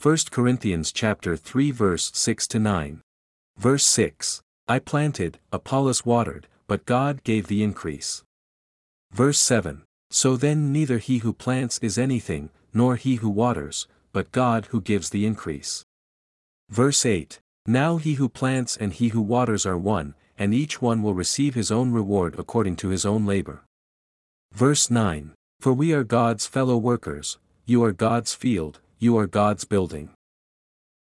1 Corinthians chapter 3 verse 6-9. Verse 6. I planted, Apollos watered, but God gave the increase. Verse 7. So then neither he who plants is anything, nor he who waters, but God who gives the increase. Verse 8. Now he who plants and he who waters are one, and each one will receive his own reward according to his own labor. Verse 9. For we are God's fellow workers, you are God's field, you are God's building.